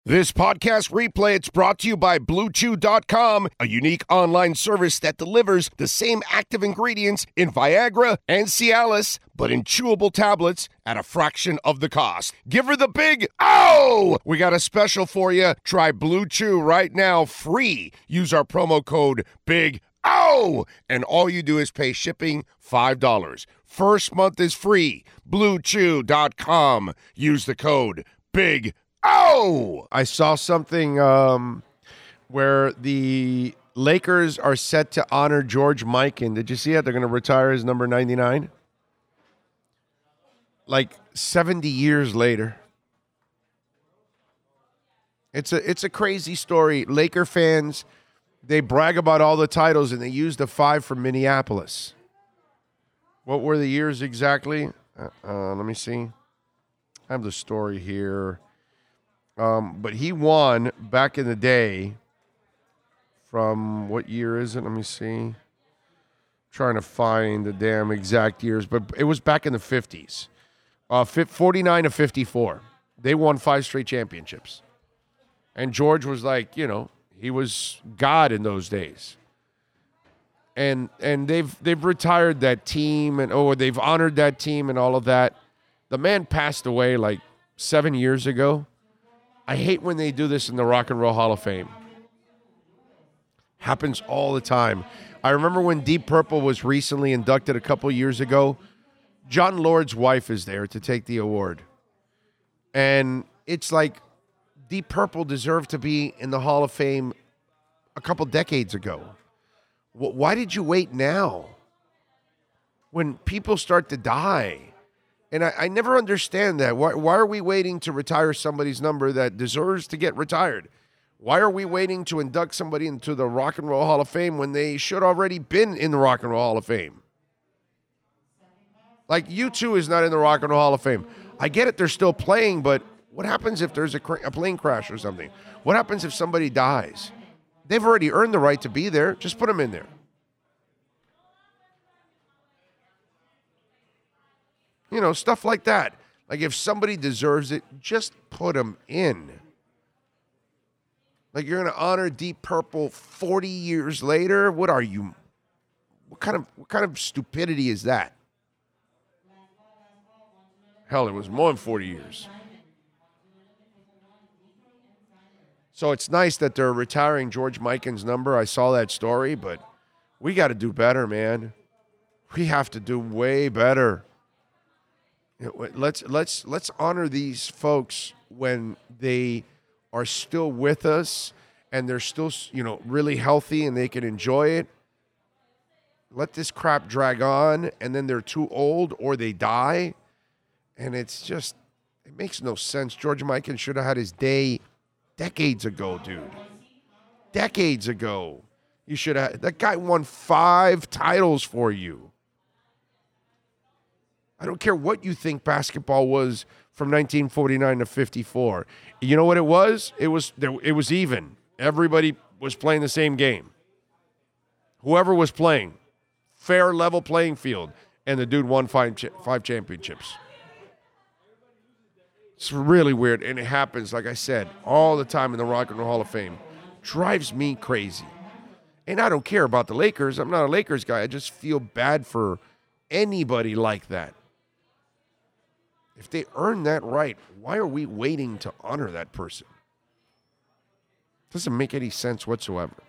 This podcast replay, it's brought to you by BlueChew.com, a unique online service that delivers the same active ingredients in Viagra and Cialis, but in chewable tablets at a fraction of the cost. Give her the big O! We got a special for you. Try Blue Chew right now, free. Use our promo code BIG O! And all you do is pay shipping $5. First month is free. BlueChew.com. Use the code BIG O! I saw something where the Lakers are set to honor George Mikan. Did you see it? They're going to retire his number 99. Like 70 years later. It's a crazy story. Laker fans, they brag about all the titles, and they use the 5 from Minneapolis. What were the years exactly? Let me see. I have the story here. But he won back in the day from, what year is it? Let me see. Trying to find the damn exact years, but it was back in the 50s. 49 to 54. They won 5 straight championships. And George was like, he was God in those days. And they've retired that team or they've honored that team and all of that. The man passed away like 7 years ago. I hate when they do this in the Rock and Roll Hall of Fame. Happens all the time. I remember when Deep Purple was recently inducted a couple years ago. John Lord's wife is there to take the award. And it's like Deep Purple deserved to be in the Hall of Fame a couple decades ago. Why did you wait now? When people start to die. And I never understand that. Why are we waiting to retire somebody's number that deserves to get retired? Why are we waiting to induct somebody into the Rock and Roll Hall of Fame when they should already been in the Rock and Roll Hall of Fame? Like U2 is not in the Rock and Roll Hall of Fame. I get it, they're still playing, but what happens if there's a plane crash or something? What happens if somebody dies? They've already earned the right to be there. Just put them in there. Stuff like that. Like if somebody deserves it, just put them in. Like you're going to honor Deep Purple 40 years later? What are you? What kind of stupidity is that? Hell, it was more than 40 years. So it's nice that they're retiring George Mikan's number. I saw that story, but we got to do better, man. We have to do way better. Let's honor these folks when they are still with us and they're still, really healthy and they can enjoy it. Let this crap drag on and then they're too old or they die. And it makes no sense. George Mikan should have had his day decades ago, dude. Decades ago. You should have. That guy won 5 titles for you. I don't care what you think basketball was from 1949 to 54. You know what it was? It was even. Everybody was playing the same game. Whoever was playing, fair level playing field, and the dude won 5 championships. It's really weird, and it happens, like I said, all the time in the Rock and Roll Hall of Fame. Drives me crazy. And I don't care about the Lakers. I'm not a Lakers guy. I just feel bad for anybody like that. If they earn that right, why are we waiting to honor that person? Doesn't make any sense whatsoever.